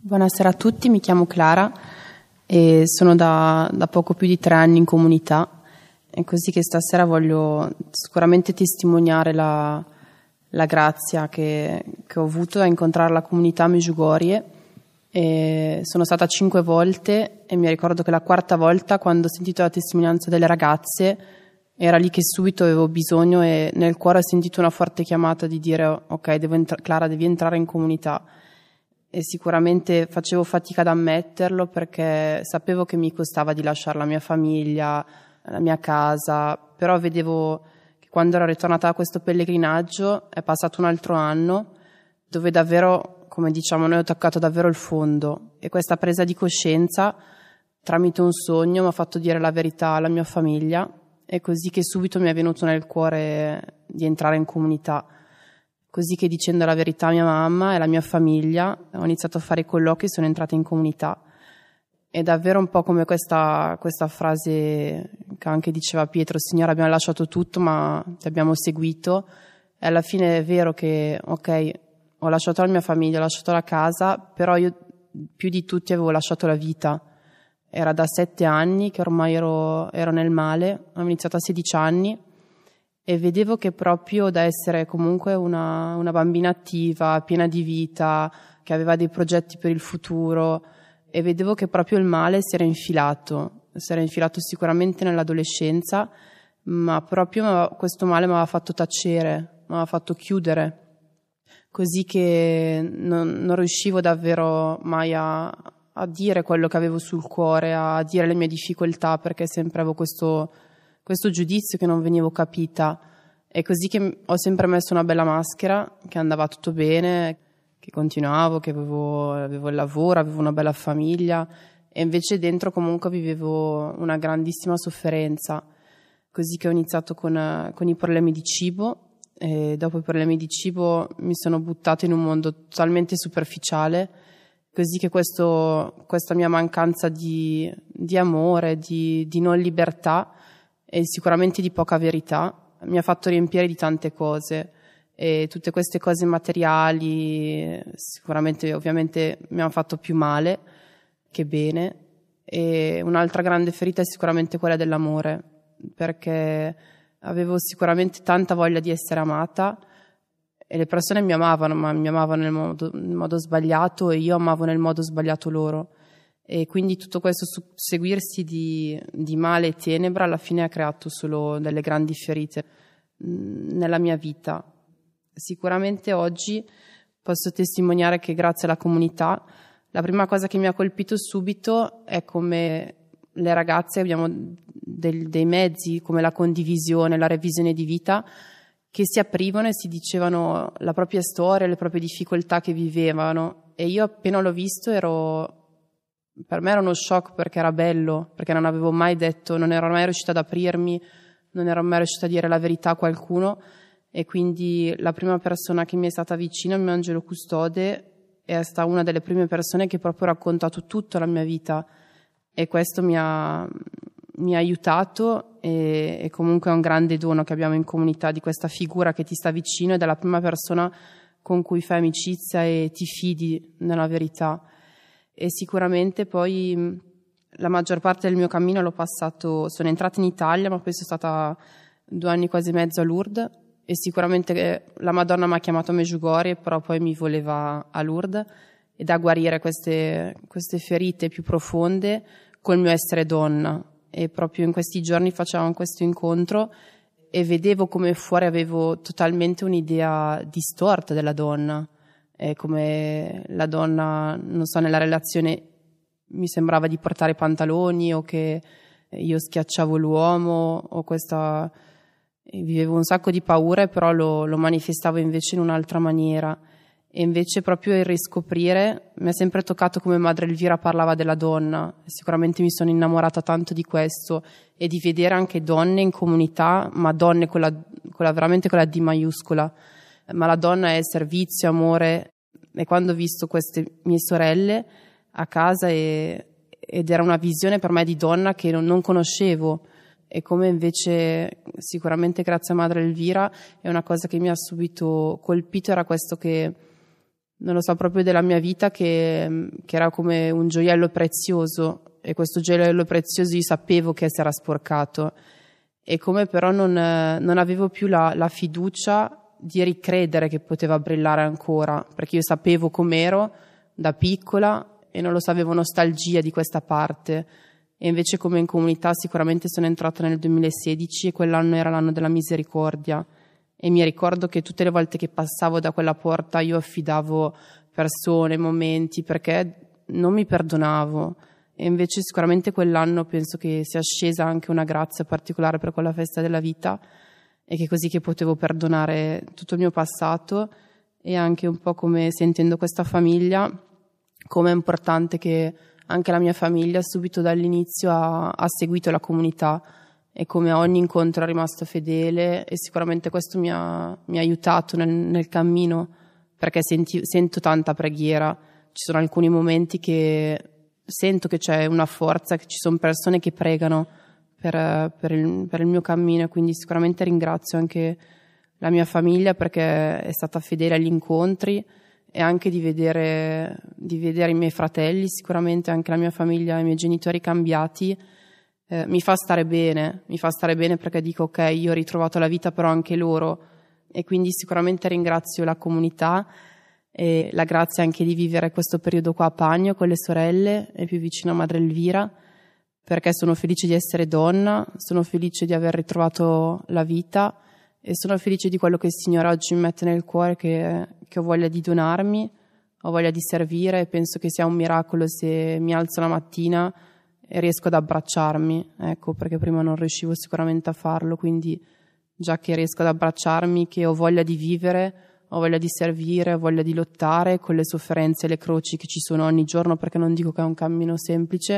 Buonasera a tutti, mi chiamo Clara e sono da poco più di 3 anni in comunità. È così che stasera voglio sicuramente testimoniare la grazia che ho avuto a incontrare la comunità Medjugorje. E sono stata 5 volte e mi ricordo che la 4ª volta, quando ho sentito la testimonianza delle ragazze, era lì che subito avevo bisogno e nel cuore ho sentito una forte chiamata di dire ok, Clara, devi entrare in comunità. E sicuramente facevo fatica ad ammetterlo perché sapevo che mi costava di lasciare la mia famiglia, la mia casa, però vedevo che quando ero ritornata da questo pellegrinaggio è passato un altro anno dove davvero, come diciamo noi, ho toccato davvero il fondo, e questa presa di coscienza tramite un sogno mi ha fatto dire la verità alla mia famiglia. È così che subito mi è venuto nel cuore di entrare in comunità. Così che, dicendo la verità a mia mamma e alla mia famiglia, ho iniziato a fare i colloqui e sono entrata in comunità. È davvero un po' come questa frase che anche diceva Pietro: Signore, abbiamo lasciato tutto ma ti abbiamo seguito. E alla fine è vero che, ok, ho lasciato la mia famiglia, ho lasciato la casa, però io più di tutti avevo lasciato la vita. Era da 7 anni che ormai ero nel male, ho iniziato a 16 anni. E vedevo che proprio da essere comunque una bambina attiva, piena di vita, che aveva dei progetti per il futuro, e vedevo che proprio il male si era infilato sicuramente nell'adolescenza, ma proprio questo male mi aveva fatto tacere, mi aveva fatto chiudere, così che non riuscivo davvero mai a dire quello che avevo sul cuore, a dire le mie difficoltà, perché sempre avevo questo giudizio che non venivo capita. È così che ho sempre messo una bella maschera, che andava tutto bene, che continuavo, che avevo il lavoro, avevo una bella famiglia, e invece dentro comunque vivevo una grandissima sofferenza. Così che ho iniziato con i problemi di cibo, e dopo i problemi di cibo mi sono buttata in un mondo totalmente superficiale, così che questa mia mancanza di amore, di non libertà e sicuramente di poca verità mi ha fatto riempire di tante cose, e tutte queste cose materiali sicuramente, ovviamente, mi hanno fatto più male che bene. E un'altra grande ferita è sicuramente quella dell'amore, perché avevo sicuramente tanta voglia di essere amata e le persone mi amavano, ma mi amavano nel modo sbagliato e io amavo nel modo sbagliato loro. E quindi tutto questo susseguirsi di male e tenebra alla fine ha creato solo delle grandi ferite nella mia vita. Sicuramente oggi posso testimoniare che grazie alla comunità la prima cosa che mi ha colpito subito è come le ragazze abbiamo dei mezzi come la condivisione, la revisione di vita, che si aprivano e si dicevano la propria storia, le proprie difficoltà che vivevano, e io appena l'ho visto per me era uno shock, perché era bello, perché non avevo mai detto, non ero mai riuscita ad aprirmi, non ero mai riuscita a dire la verità a qualcuno, e quindi la prima persona che mi è stata vicina, il mio angelo custode, è stata una delle prime persone che proprio ha raccontato tutta la mia vita, e questo mi ha aiutato, e comunque è un grande dono che abbiamo in comunità, di questa figura che ti sta vicino ed è la prima persona con cui fai amicizia e ti fidi nella verità. E sicuramente poi la maggior parte del mio cammino l'ho passato, sono entrata in Italia, ma poi sono stata 2 anni quasi e mezzo a Lourdes, e sicuramente la Madonna mi ha chiamato a Medjugorje, però poi mi voleva a Lourdes, e da guarire queste ferite più profonde col mio essere donna. E proprio in questi giorni facevamo questo incontro e vedevo come fuori avevo totalmente un'idea distorta della donna. Come la donna, non so, nella relazione mi sembrava di portare i pantaloni, o che io schiacciavo l'uomo, o vivevo un sacco di paure, però lo manifestavo invece in un'altra maniera. E invece proprio il riscoprire mi ha sempre toccato come Madre Elvira parlava della donna, e sicuramente mi sono innamorata tanto di questo, e di vedere anche donne in comunità, ma donne veramente con la D maiuscola. Ma la donna è servizio, amore. E quando ho visto queste mie sorelle a casa ed era una visione per me di donna che non conoscevo, e come invece sicuramente grazie a Madre Elvira è una cosa che mi ha subito colpito, era questo, che non lo so, proprio della mia vita che era come un gioiello prezioso, e questo gioiello prezioso io sapevo che si era sporcato, e come però non avevo più la fiducia di ricredere che poteva brillare ancora, perché io sapevo com'ero da piccola e non lo so, avevo nostalgia di questa parte. E invece come in comunità sicuramente sono entrata nel 2016 e quell'anno era l'anno della misericordia, e mi ricordo che tutte le volte che passavo da quella porta io affidavo persone, momenti, perché non mi perdonavo. E invece sicuramente quell'anno penso che sia scesa anche una grazia particolare per quella festa della vita, e che così che potevo perdonare tutto il mio passato, e anche un po' come sentendo questa famiglia, come è importante che anche la mia famiglia subito dall'inizio ha seguito la comunità, e come a ogni incontro è rimasto fedele, e sicuramente questo mi ha aiutato nel cammino, perché sento tanta preghiera. Ci sono alcuni momenti che sento che c'è una forza, che ci sono persone che pregano per il mio cammino, quindi sicuramente ringrazio anche la mia famiglia perché è stata fedele agli incontri, e anche di vedere i miei fratelli, sicuramente anche la mia famiglia, i miei genitori cambiati, mi fa stare bene perché dico ok, io ho ritrovato la vita, però anche loro, e quindi sicuramente ringrazio la comunità e la grazia anche di vivere questo periodo qua a Pagno con le sorelle e più vicino a Madre Elvira, perché sono felice di essere donna, sono felice di aver ritrovato la vita, e sono felice di quello che il Signore oggi mi mette nel cuore, che ho voglia di donarmi, ho voglia di servire, e penso che sia un miracolo se mi alzo la mattina e riesco ad abbracciarmi, ecco, perché prima non riuscivo sicuramente a farlo, quindi già che riesco ad abbracciarmi, che ho voglia di vivere, ho voglia di servire, ho voglia di lottare con le sofferenze e le croci che ci sono ogni giorno, perché non dico che è un cammino semplice,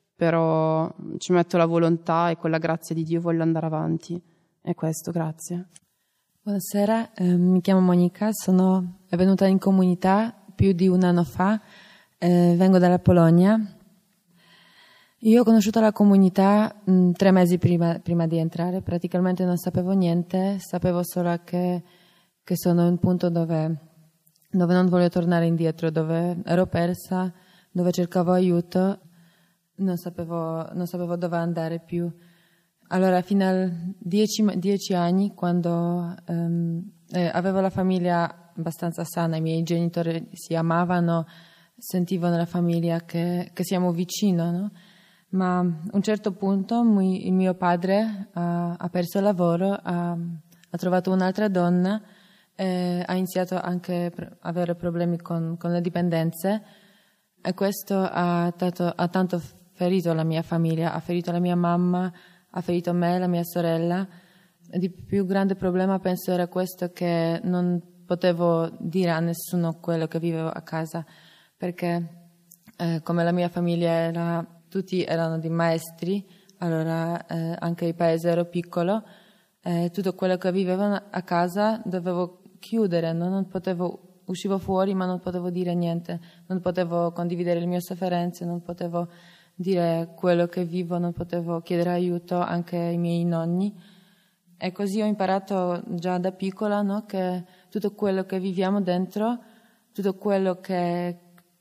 però ci metto la volontà e con la grazia di Dio voglio andare avanti. È questo, grazie. Buonasera, mi chiamo Monica, sono venuta in comunità più di un anno fa, vengo dalla Polonia. Io ho conosciuto la comunità 3 mesi prima di entrare, praticamente non sapevo niente, sapevo solo che sono in un punto dove non voglio tornare indietro, dove ero persa, dove cercavo aiuto, non sapevo dove andare più. Allora, fino a 10 anni, quando avevo la famiglia abbastanza sana, i miei genitori si amavano, sentivo nella famiglia che siamo vicino, no? Ma a un certo punto il mio padre ha perso il lavoro, ha trovato un'altra donna, ha iniziato anche a avere problemi con le dipendenze, e questo ha tanto ferito la mia famiglia, ha ferito la mia mamma, ha ferito me, la mia sorella. Il più grande problema penso era questo, che non potevo dire a nessuno quello che vivevo a casa, perché come la mia famiglia tutti erano di maestri, allora anche il paese era piccolo, tutto quello che vivevano a casa dovevo chiudere, no? Non potevo, uscivo fuori ma non potevo dire niente, non potevo condividere le mie sofferenze, non potevo dire quello che vivo, non potevo chiedere aiuto anche ai miei nonni. E così ho imparato già da piccola, no? Che tutto quello che viviamo dentro, tutto quello che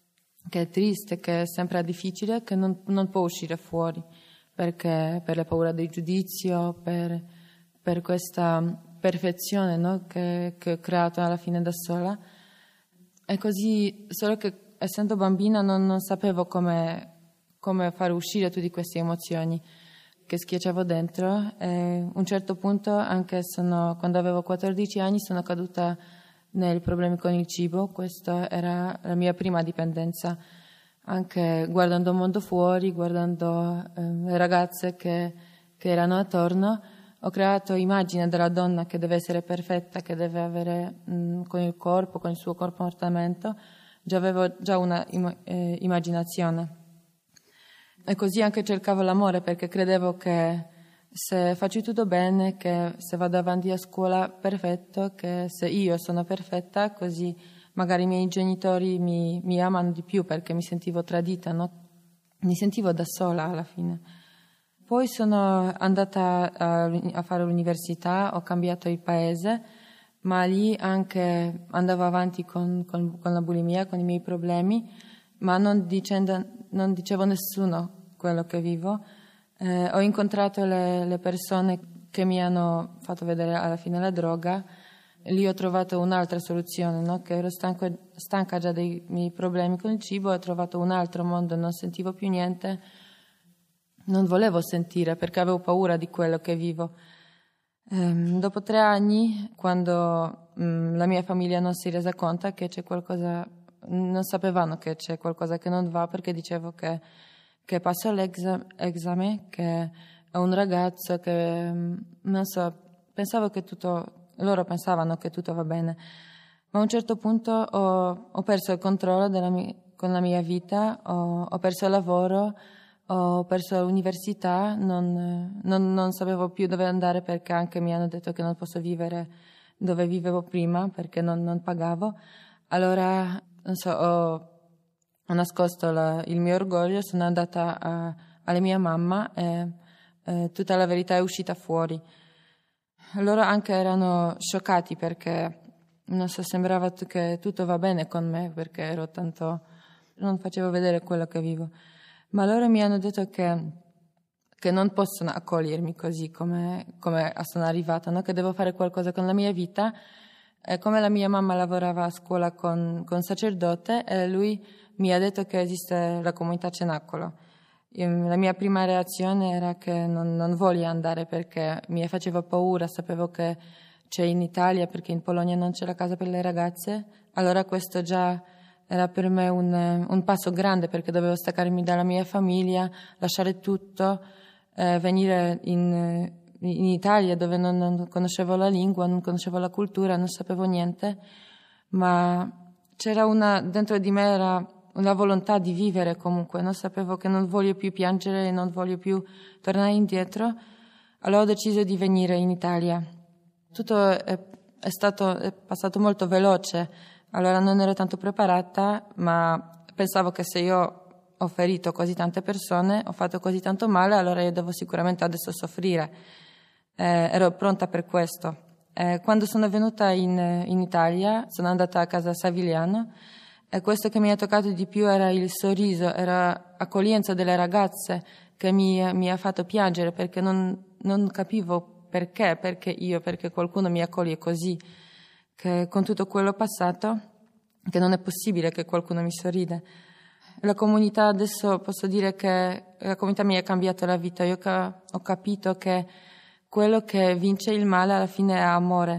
è triste, che sembra difficile, che non può uscire fuori, perché per la paura del giudizio, per questa perfezione, no? che ho creato alla fine da sola. E così, solo che essendo bambina non sapevo come far uscire tutte queste emozioni che schiacciavo dentro. E a un certo punto, anche quando avevo 14 anni, sono caduta nei problemi con il cibo. Questa era la mia prima dipendenza, anche guardando il mondo fuori, guardando le ragazze che erano attorno. Ho creato immagine della donna che deve essere perfetta, che deve avere con il corpo, con il suo comportamento. Avevo già una immaginazione. E così anche cercavo l'amore, perché credevo che se faccio tutto bene, che se vado avanti a scuola perfetto, che se io sono perfetta, così magari i miei genitori mi amano di più, perché mi sentivo tradita, no? Mi sentivo da sola alla fine. Poi sono andata a fare l'università, ho cambiato il paese, ma lì anche andavo avanti con la bulimia, con i miei problemi, ma non dicevo a nessuno quello che vivo. Ho incontrato le persone che mi hanno fatto vedere alla fine la droga. Lì ho trovato un'altra soluzione, no? Che ero stanca già dei miei problemi con il cibo, ho trovato un altro mondo, non sentivo più niente, non volevo sentire perché avevo paura di quello che vivo. Dopo 3 anni, quando la mia famiglia non si è resa conto che c'è qualcosa, non sapevano che c'è qualcosa che non va, perché dicevo che passo l'esame, che è un ragazzo che, non so, loro pensavano che tutto va bene, ma a un certo punto ho perso il controllo con la mia vita, ho perso il lavoro, ho perso l'università, non sapevo più dove andare perché anche mi hanno detto che non posso vivere dove vivevo prima perché non pagavo. Allora, non so, ho nascosto il mio orgoglio, sono andata alla mia mamma e tutta la verità è uscita fuori. Loro anche erano scioccati perché, non so, sembrava che tutto va bene con me perché ero tanto, non facevo vedere quello che vivo. Ma loro mi hanno detto che non possono accogliermi così come sono arrivata, no? Che devo fare qualcosa con la mia vita. E come la mia mamma lavorava a scuola con sacerdote, lui mi ha detto che esiste la comunità Cenacolo. La mia prima reazione era che non voglio andare perché mi faceva paura, sapevo che c'è in Italia perché in Polonia non c'è la casa per le ragazze, allora questo già era per me un passo grande perché dovevo staccarmi dalla mia famiglia, lasciare tutto, venire in Italia dove non conoscevo la lingua, non conoscevo la cultura, non sapevo niente, ma dentro di me era la volontà di vivere comunque, no? Sapevo che non voglio più piangere, non voglio più tornare indietro, allora ho deciso di venire in Italia. Tutto è passato molto veloce, allora non ero tanto preparata, ma pensavo che se io ho ferito così tante persone, ho fatto così tanto male, allora io devo sicuramente adesso soffrire. Ero pronta per questo. Quando sono venuta in Italia, sono andata a casa Savigliano, e questo che mi ha toccato di più era il sorriso, era l'accoglienza delle ragazze che mi ha fatto piangere perché non capivo perché qualcuno mi accoglie così, che con tutto quello passato, che non è possibile che qualcuno mi sorride. La comunità adesso posso dire che la comunità mi ha cambiato la vita, io ho capito che quello che vince il male alla fine è amore.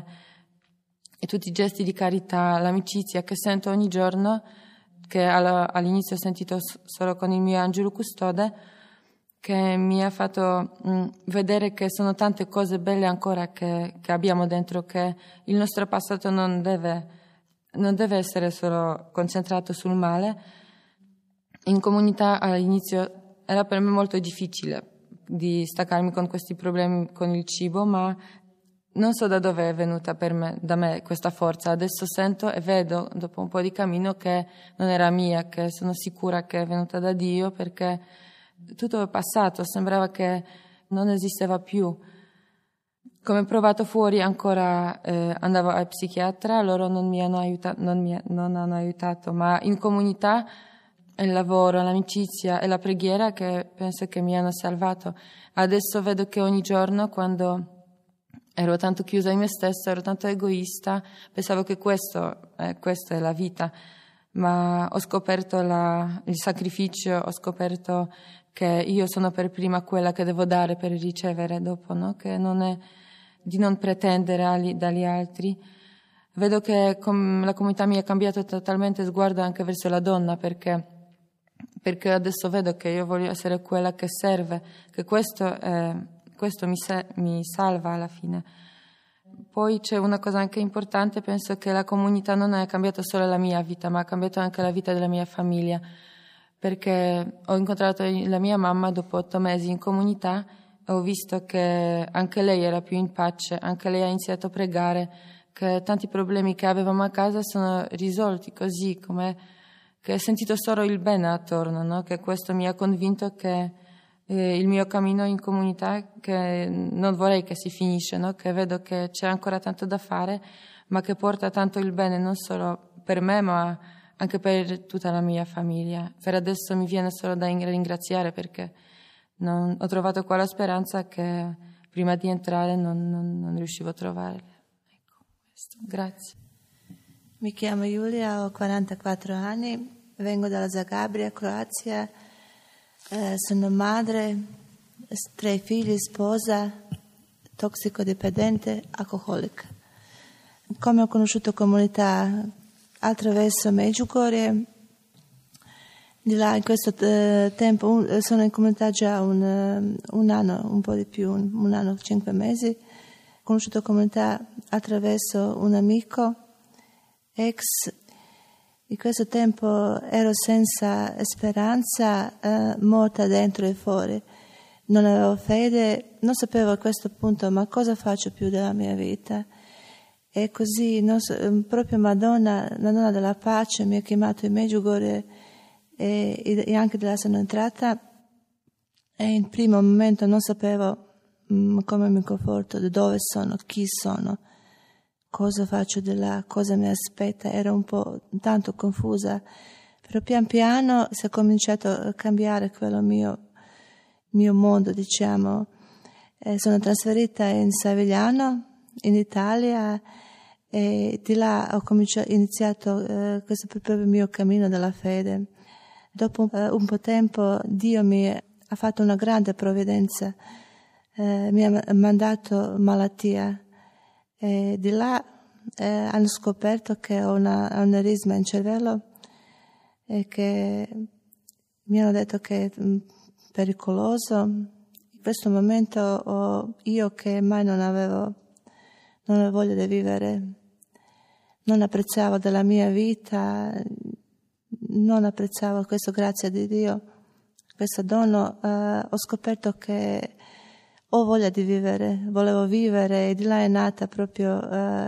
E tutti i gesti di carità, l'amicizia che sento ogni giorno, che all'inizio ho sentito solo con il mio angelo custode, che mi ha fatto vedere che sono tante cose belle ancora che abbiamo dentro, che il nostro passato non deve essere solo concentrato sul male. In comunità all'inizio era per me molto difficile di staccarmi con questi problemi con il cibo, ma non so da dove è venuta da me questa forza. Adesso sento e vedo, dopo un po' di cammino, che non era mia, che sono sicura che è venuta da Dio, perché tutto è passato, sembrava che non esisteva più. Come provato fuori ancora andavo al psichiatra, loro non hanno aiutato, ma in comunità il lavoro, l'amicizia e la preghiera che penso che mi hanno salvato. Adesso vedo che ogni giorno, quando ero tanto chiusa in me stessa, ero tanto egoista, pensavo che questa è la vita, ma ho scoperto il sacrificio, ho scoperto che io sono per prima quella che devo dare per ricevere dopo, no? Che non è di non pretendere dagli altri. Vedo che la comunità mi ha cambiato totalmente sguardo anche verso la donna, perché adesso vedo che io voglio essere quella che serve, che questo mi salva alla fine. Poi c'è una cosa anche importante, penso che la comunità non ha cambiato solo la mia vita, ma ha cambiato anche la vita della mia famiglia, perché ho incontrato la mia mamma dopo 8 mesi in comunità e ho visto che anche lei era più in pace, anche lei ha iniziato a pregare, che tanti problemi che avevamo a casa sono risolti così, che ho sentito solo il bene attorno, no? Che questo mi ha convinto che il mio cammino in comunità, che non vorrei che si finisce, no? Che vedo che c'è ancora tanto da fare, ma che porta tanto il bene non solo per me, ma anche per tutta la mia famiglia. Per adesso mi viene solo da ringraziare, perché ho trovato qua la speranza che prima di entrare non riuscivo a trovare. Ecco, questo. Grazie. Mi chiamo Giulia, ho 44 anni, vengo dalla Zagabria, Croazia, sono madre, 3 figli, sposa, tossicodipendente, alcolica. Come ho conosciuto comunità? Attraverso Medjugorje. Di là in questo tempo sono in comunità già un anno, un po' di più, un anno, 5 mesi. Ho conosciuto comunità attraverso un amico ex. In questo tempo ero senza speranza, morta dentro e fuori. Non avevo fede, non sapevo a questo punto ma cosa faccio più della mia vita. E così proprio Madonna della pace mi ha chiamato in Medjugorje e anche di là sono entrata, e in primo momento non sapevo come mi conforto, di dove sono, chi sono, cosa faccio di là, cosa mi aspetta. Ero un po' tanto confusa, però pian piano si è cominciato a cambiare quello mio mondo, diciamo. Sono trasferita in Savigliano, in Italia, e di là ho iniziato questo proprio mio cammino della fede. Dopo un po' tempo Dio mi ha fatto una grande provvidenza, mi ha mandato malattia, e di là hanno scoperto che ho un aneurisma in cervello e che mi hanno detto che è pericoloso. In questo momento io che mai non avevo voglia di vivere, non apprezzavo della mia vita, non apprezzavo questo, grazie di Dio, questo dono, ho scoperto che ho voglia di vivere, volevo vivere, e di là è nata proprio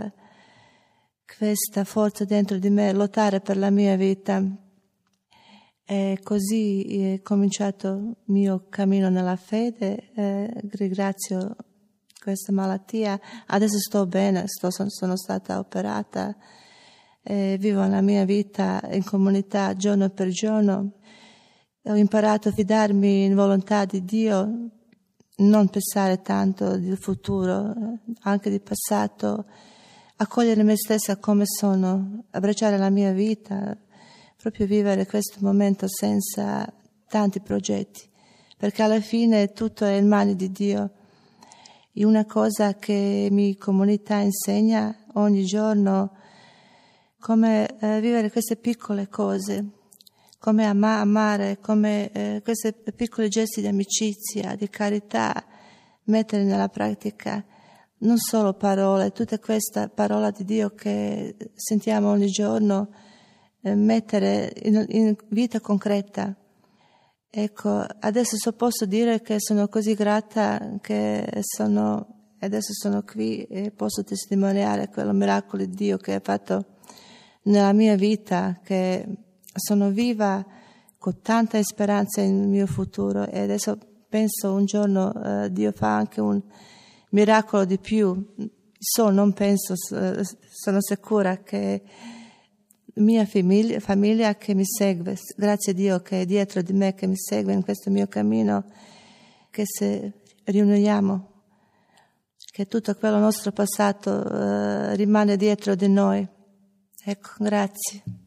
questa forza dentro di me, lottare per la mia vita. E così è cominciato il mio cammino nella fede. Ringrazio questa malattia. Adesso sto bene, sono stata operata, vivo la mia vita in comunità giorno per giorno. Ho imparato a fidarmi in volontà di Dio, non pensare tanto del futuro, anche del passato, accogliere me stessa come sono, abbracciare la mia vita, proprio vivere questo momento senza tanti progetti, perché alla fine tutto è in mani di Dio. E una cosa che mi comunità insegna ogni giorno, come vivere queste piccole cose, come amare, come questi piccoli gesti di amicizia, di carità, mettere nella pratica, non solo parole, tutta questa parola di Dio che sentiamo ogni giorno, mettere in vita concreta. Ecco, adesso posso dire che sono così grata che adesso sono qui e posso testimoniare quello miracolo di Dio che ha fatto nella mia vita, che sono viva con tanta speranza nel mio futuro, e adesso penso un giorno Dio fa anche un miracolo di più. Non penso, sono sicura che mia famiglia che mi segue, grazie a Dio che è dietro di me, che mi segue in questo mio cammino, che se riuniamo, che tutto quello nostro passato rimane dietro di noi. Ecco, grazie.